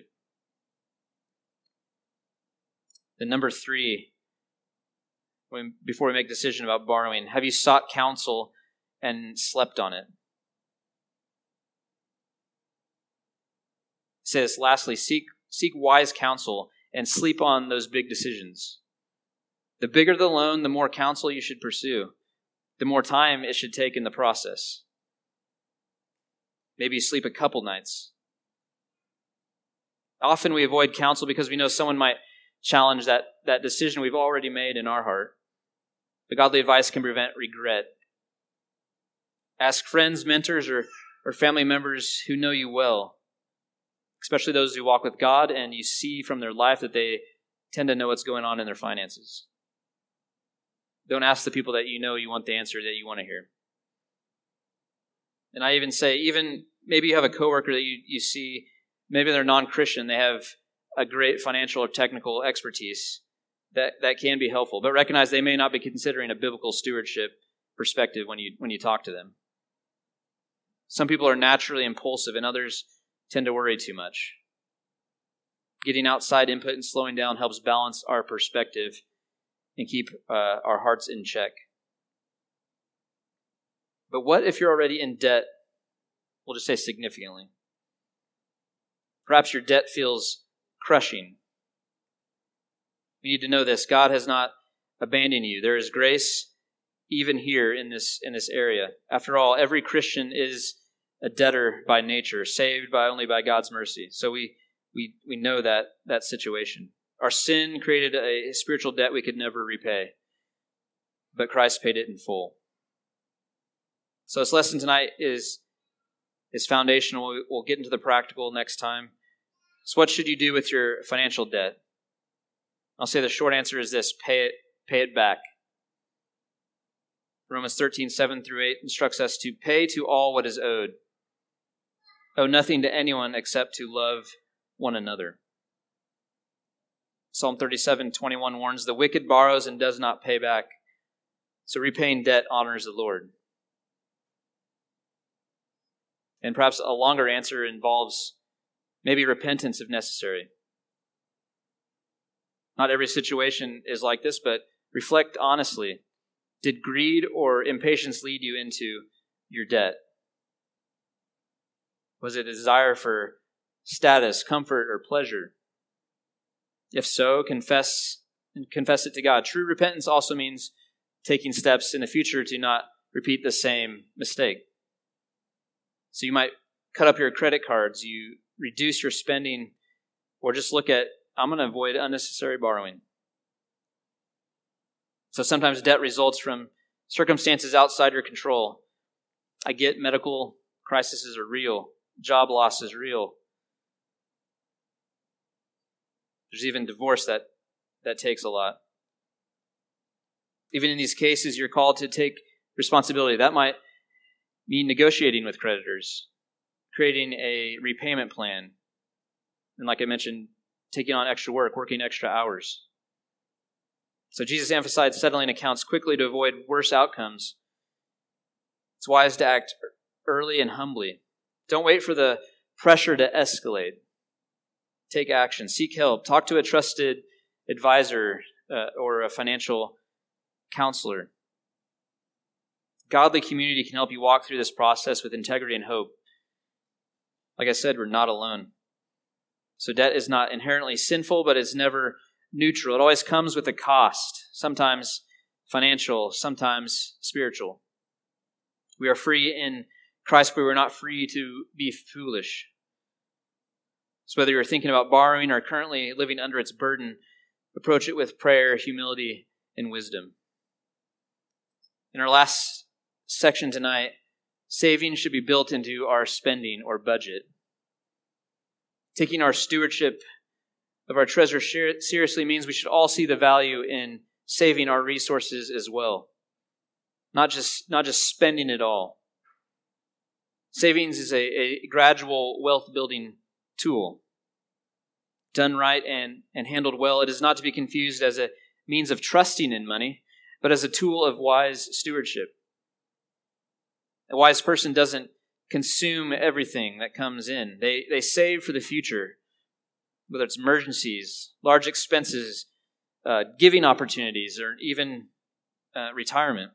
Then number three, when, before we make a decision about borrowing, have you sought counsel and slept on it? It says, lastly, seek seek wise counsel and sleep on those big decisions. The bigger the loan, the more counsel you should pursue. The more time it should take in the process. Maybe you sleep a couple nights. Often we avoid counsel because we know someone might challenge that, that decision we've already made in our heart. But godly advice can prevent regret. Ask friends, mentors, or, or family members who know you well. especially those who walk with God, and you see from their life that they tend to know what's going on in their finances. Don't ask the people that you know you want the answer that you want to hear. And I even say, even maybe you have a coworker that you, you see, maybe they're non-Christian, they have a great financial or technical expertise. That, that can be helpful, but recognize they may not be considering a biblical stewardship perspective when you when you talk to them. Some people are naturally impulsive and others tend to worry too much. Getting outside input and slowing down helps balance our perspective and keep uh, our hearts in check. But what if you're already in debt? We'll just say significantly. Perhaps your debt feels crushing. We need to know this. God has not abandoned you. There is grace even here in this in this area. After all, every Christian is a debtor by nature, saved by only by God's mercy. So we we we know that that situation. Our sin created a spiritual debt we could never repay, but Christ paid it in full. So this lesson tonight is is foundational. We'll get into the practical next time. So what should you do with your financial debt? I'll say the short answer is this: pay it, pay it back. Romans thirteen, seven through eight instructs us to pay to all what is owed. Owe nothing to anyone except to love one another. Psalm thirty-seven, twenty-one warns, the wicked borrows and does not pay back. So repaying debt honors the Lord. And perhaps a longer answer involves maybe repentance if necessary. Not every situation is like this, but reflect honestly. Did greed or impatience lead you into your debt? Was it a desire for status, comfort, or pleasure? If so, confess and confess it to God. True repentance also means taking steps in the future to not repeat the same mistake. So you might cut up your credit cards, you reduce your spending, or just look at, I'm going to avoid unnecessary borrowing. So sometimes debt results from circumstances outside your control. I get medical crises are real. Job loss is real. There's even divorce that, that takes a lot. Even in these cases, you're called to take responsibility. That might mean negotiating with creditors, creating a repayment plan, and like I mentioned, taking on extra work, working extra hours. So Jesus emphasized settling accounts quickly to avoid worse outcomes. It's wise to act early and humbly. Don't wait for the pressure to escalate. Take action. Seek help. Talk to a trusted advisor uh, or a financial counselor. Godly community can help you walk through this process with integrity and hope. Like I said, we're not alone. So debt is not inherently sinful, but it's never neutral. It always comes with a cost, sometimes financial, sometimes spiritual. We are free in Christ, but we're not free to be foolish. So whether you're thinking about borrowing or currently living under its burden, approach it with prayer, humility, and wisdom. In our last section tonight, saving should be built into our spending or budget. Taking our stewardship of our treasure seriously means we should all see the value in saving our resources as well. Not just, not just spending it all. Savings is a, a gradual wealth-building tool. Done right and, and handled well, it is not to be confused as a means of trusting in money, but as a tool of wise stewardship. A wise person doesn't consume everything that comes in. They, they save for the future, whether it's emergencies, large expenses, uh, giving opportunities, or even uh, retirement.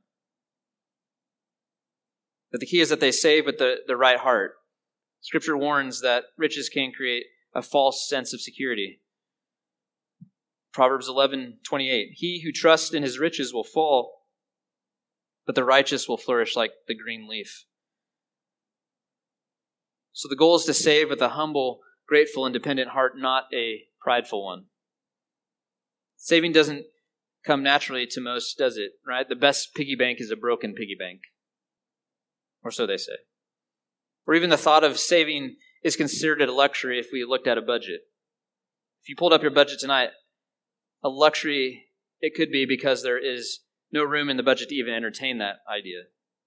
But the key is that they save with the, the right heart. Scripture warns that riches can create a false sense of security. Proverbs eleven twenty-eight. He who trusts in his riches will fall, but the righteous will flourish like the green leaf. So the goal is to save with a humble, grateful, and dependent heart, not a prideful one. Saving doesn't come naturally to most, does it? Right? The best piggy bank is a broken piggy bank. Or so they say. Or even the thought of saving is considered a luxury if we looked at a budget. If you pulled up your budget tonight, a luxury it could be because there is no room in the budget to even entertain that idea.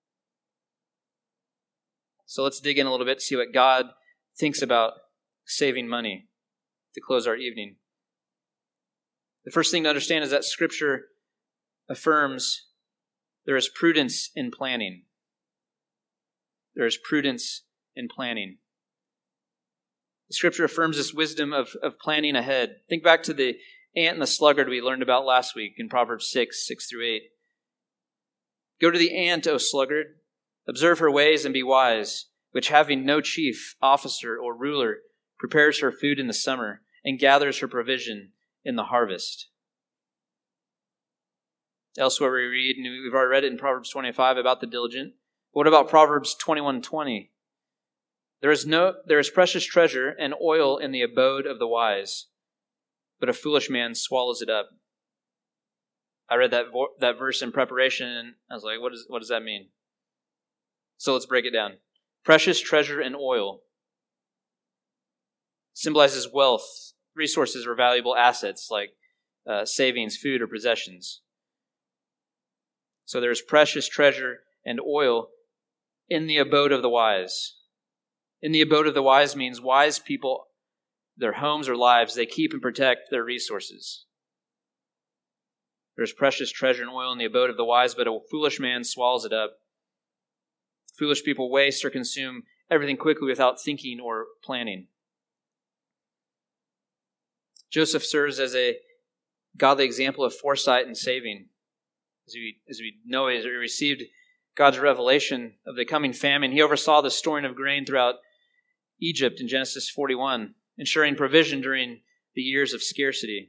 So let's dig in a little bit to see what God thinks about saving money to close our evening. The first thing to understand is that Scripture affirms there is prudence in planning. There is prudence in planning. The Scripture affirms this wisdom of, of planning ahead. Think back to the ant and the sluggard we learned about last week in Proverbs six, six through eight. Go to the ant, O sluggard, observe her ways and be wise, which having no chief, officer, or ruler, prepares her food in the summer and gathers her provision in the harvest. Elsewhere we read, and we've already read it in Proverbs twenty-five about the diligent. But what about Proverbs twenty-one twenty? There is no, there is precious treasure and oil in the abode of the wise, but a foolish man swallows it up. I read that vo- that verse in preparation, and I was like, what, is, what does that mean? So let's break it down. Precious treasure and oil symbolizes wealth, resources, or valuable assets like uh, savings, food, or possessions. So there's precious treasure and oil in the abode of the wise. In the abode of the wise means wise people, their homes or lives, they keep and protect their resources. There's precious treasure and oil in the abode of the wise, but a foolish man swallows it up. Foolish people waste or consume everything quickly without thinking or planning. Joseph serves as a godly example of foresight and saving. As we, as we know, he received God's revelation of the coming famine. He oversaw the storing of grain throughout Egypt in Genesis forty-one, ensuring provision during the years of scarcity.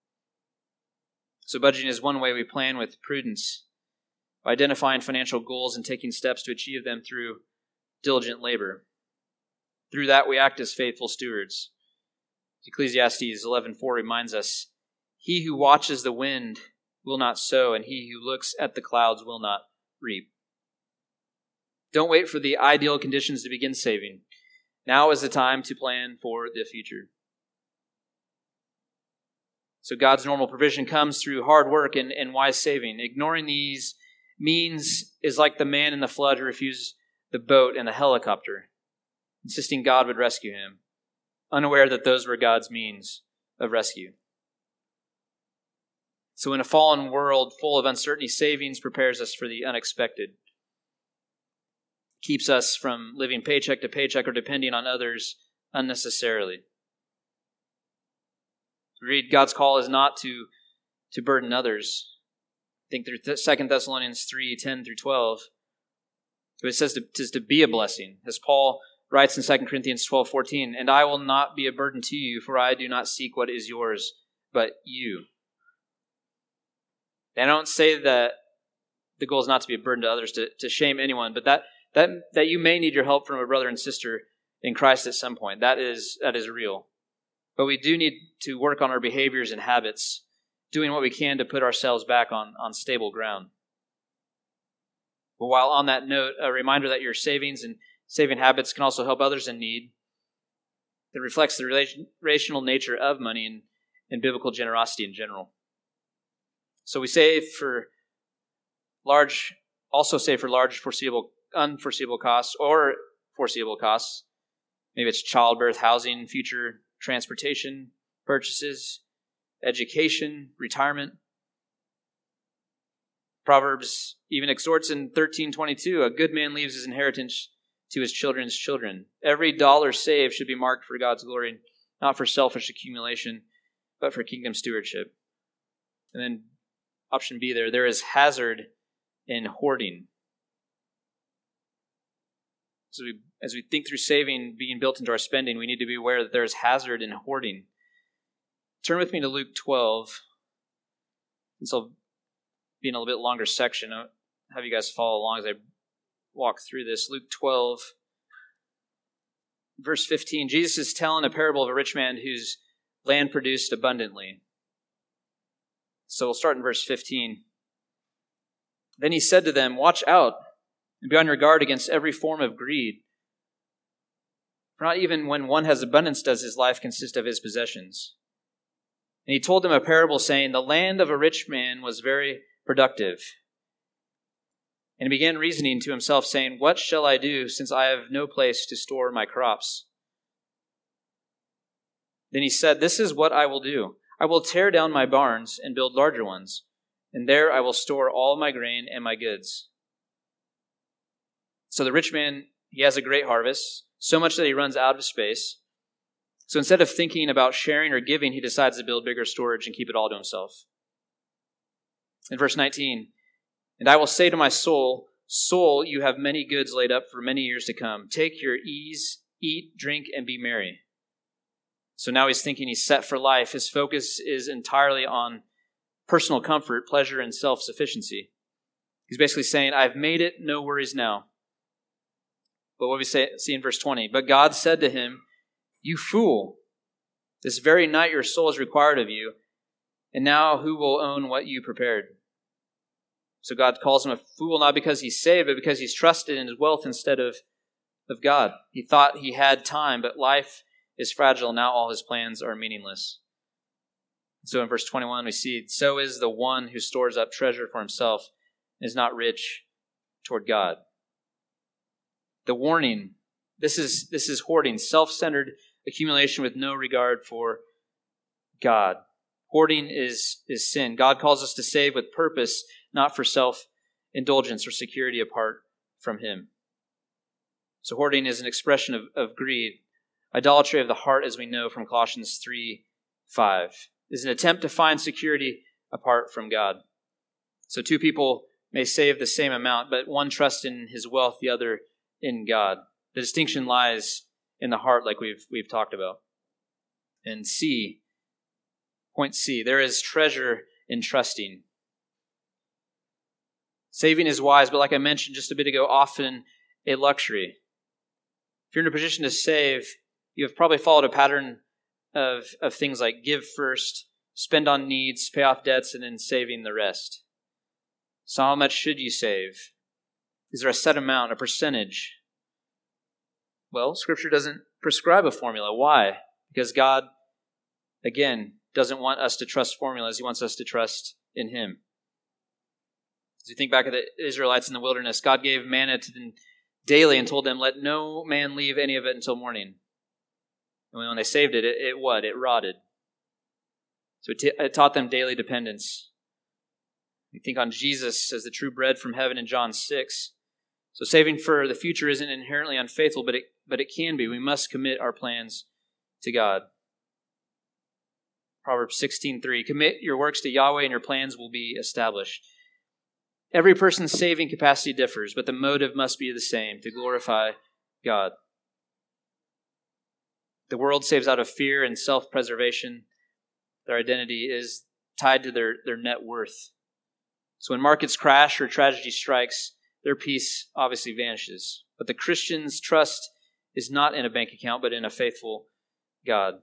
So budgeting is one way we plan with prudence, by identifying financial goals and taking steps to achieve them through diligent labor. Through that, we act as faithful stewards. Ecclesiastes eleven four reminds us, "He who watches the wind will not sow, and he who looks at the clouds will not reap." Don't wait for the ideal conditions to begin saving. Now is the time to plan for the future. So God's normal provision comes through hard work and, and wise saving. Ignoring these means is like the man in the flood who refused the boat and the helicopter, insisting God would rescue him, unaware that those were God's means of rescue. So in a fallen world full of uncertainty, savings prepares us for the unexpected. Keeps us from living paycheck to paycheck or depending on others unnecessarily. We read God's call is not to, to burden others. I think through Second Thessalonians three, ten through twelve. So it says to, it is to be a blessing. As Paul writes in Second Corinthians twelve, fourteen, "And I will not be a burden to you, for I do not seek what is yours, but you." And I don't say that the goal is not to be a burden to others, to, to shame anyone, but that That that you may need your help from a brother and sister in Christ at some point. That is that is real. But we do need to work on our behaviors and habits, doing what we can to put ourselves back on, on stable ground. But while on that note, a reminder that your savings and saving habits can also help others in need. It reflects the relation, relational nature of money and, and biblical generosity in general. So we save for large, also save for large foreseeable unforeseeable costs or foreseeable costs. Maybe it's childbirth, housing, future transportation, purchases, education, retirement. Proverbs even exhorts in thirteen twenty-two, "A good man leaves his inheritance to his children's children." Every dollar saved should be marked for God's glory, not for selfish accumulation, but for kingdom stewardship. And then option B there, there is hazard in hoarding. So we, as we think through saving being built into our spending, we need to be aware that there is hazard in hoarding. Turn with me to Luke twelve. This will be in a little bit longer section. I'll have you guys follow along as I walk through this. Luke twelve, verse fifteen. Jesus is telling a parable of a rich man whose land produced abundantly. So we'll start in verse fifteen. "Then he said to them, 'Watch out and be on your guard against every form of greed. For not even when one has abundance does his life consist of his possessions. And he told them a parable, saying, the land of a rich man was very productive. And he began reasoning to himself, saying, what shall I do, since I have no place to store my crops? Then he said, this is what I will do. I will tear down my barns and build larger ones, and there I will store all my grain and my goods. So the rich man, he has a great harvest, so much that he runs out of space. So instead of thinking about sharing or giving, he decides to build bigger storage and keep it all to himself. In verse nineteen, and I will say to my soul, soul, you have many goods laid up for many years to come. Take your ease, eat, drink, and be merry. So now he's thinking he's set for life. His focus is entirely on personal comfort, pleasure, and self-sufficiency. He's basically saying, I've made it, no worries now. But what we say, see in verse twenty, but God said to him, you fool, this very night your soul is required of you, and now who will own what you prepared? So God calls him a fool not because he's saved, but because he's trusted in his wealth instead of, of God. He thought he had time, but life is fragile. Now all his plans are meaningless. So in verse twenty-one, we see, so is the one who stores up treasure for himself and is not rich toward God. The warning, this is, this is hoarding, self-centered accumulation with no regard for God. Hoarding is, is sin. God calls us to save with purpose, not for self-indulgence or security apart from him. So hoarding is an expression of, of greed. Idolatry of the heart, as we know from Colossians three five, is an attempt to find security apart from God. So two people may save the same amount, but one trusts in his wealth, the other in God. The distinction lies in the heart, like we've we've talked about. And C, point C, there is treasure in trusting. Saving is wise, but like I mentioned just a bit ago, often a luxury. If you're in a position to save, you have probably followed a pattern of, of things like give first, spend on needs, pay off debts, and then saving the rest. So how much should you save? Is there a set amount, a percentage? Well, Scripture doesn't prescribe a formula. Why? Because God, again, doesn't want us to trust formulas. He wants us to trust in him. As you think back of the Israelites in the wilderness, God gave manna to them daily and told them, let no man leave any of it until morning. And when they saved it, it, it what? It rotted. So it, t- it taught them daily dependence. We think on Jesus as the true bread from heaven in John six. So saving for the future isn't inherently unfaithful, but it, but it can be. We must commit our plans to God. Proverbs sixteen three, commit your works to Yahweh and your plans will be established. Every person's saving capacity differs, but the motive must be the same, to glorify God. The world saves out of fear and self-preservation. Their identity is tied to their, their net worth. So when markets crash or tragedy strikes, their peace obviously vanishes. But the Christian's trust is not in a bank account, but in a faithful God.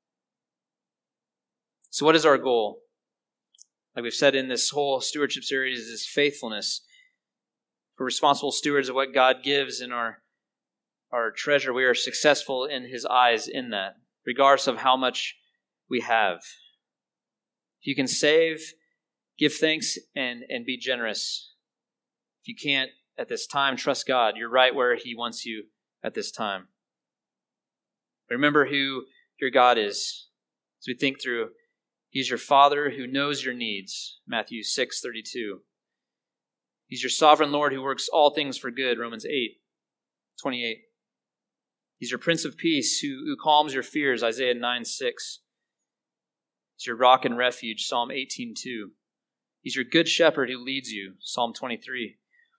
So what is our goal? Like we've said in this whole stewardship series, is faithfulness. We're responsible stewards of what God gives in our, our treasure. We are successful in his eyes in that, regardless of how much we have. If you can save, give thanks, and, and be generous. If you can't at this time, trust God. You're right where he wants you at this time. Remember who your God is. As we think through, he's your Father who knows your needs, Matthew six thirty-two. He's your sovereign Lord who works all things for good, Romans eight twenty-eight. He's your Prince of Peace who, who calms your fears, Isaiah nine six. He's your rock and refuge, Psalm eighteen two. He's your good shepherd who leads you, Psalm twenty-three.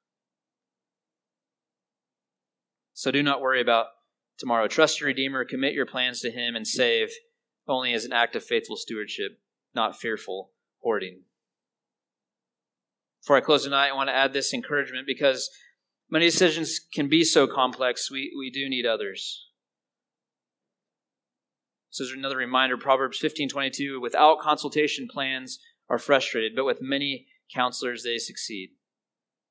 So do not worry about tomorrow. Trust your Redeemer, commit your plans to him, and save only as an act of faithful stewardship, not fearful hoarding. Before I close tonight, I want to add this encouragement because many decisions can be so complex, we, we do need others. So there's another reminder, Proverbs fifteen twenty-two, without consultation plans are frustrated, but with many counselors they succeed.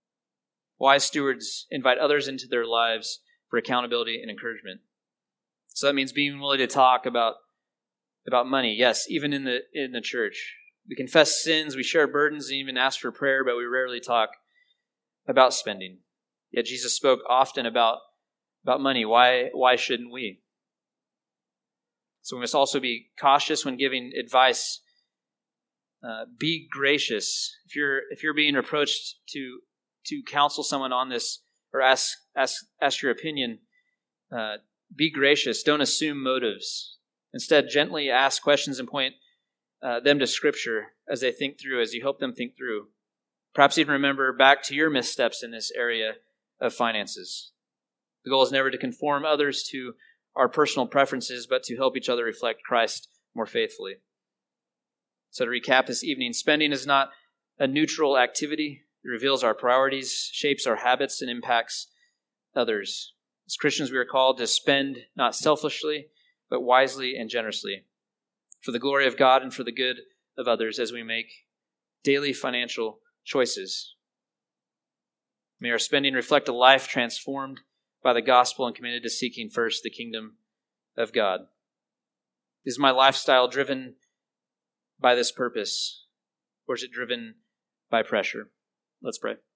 Wise stewards invite others into their lives for accountability and encouragement. So that means being willing to talk about, about money. Yes, even in the in the church. We confess sins, we share burdens, and even ask for prayer, but we rarely talk about spending. Yet Jesus spoke often about, about money. Why, why shouldn't we? So we must also be cautious when giving advice. Uh, be gracious. If you're if you're being approached to to counsel someone on this or ask ask ask your opinion, uh, be gracious. Don't assume motives. Instead, gently ask questions and point uh, them to Scripture as they think through, as you help them think through. Perhaps even remember back to your missteps in this area of finances. The goal is never to conform others to our personal preferences, but to help each other reflect Christ more faithfully. So to recap this evening, spending is not a neutral activity. It reveals our priorities, shapes our habits, and impacts others. As Christians, we are called to spend not selfishly, but wisely and generously for the glory of God and for the good of others as we make daily financial choices. May our spending reflect a life transformed by the gospel and committed to seeking first the kingdom of God. Is my lifestyle driven by this purpose, or is it driven by pressure? Let's pray.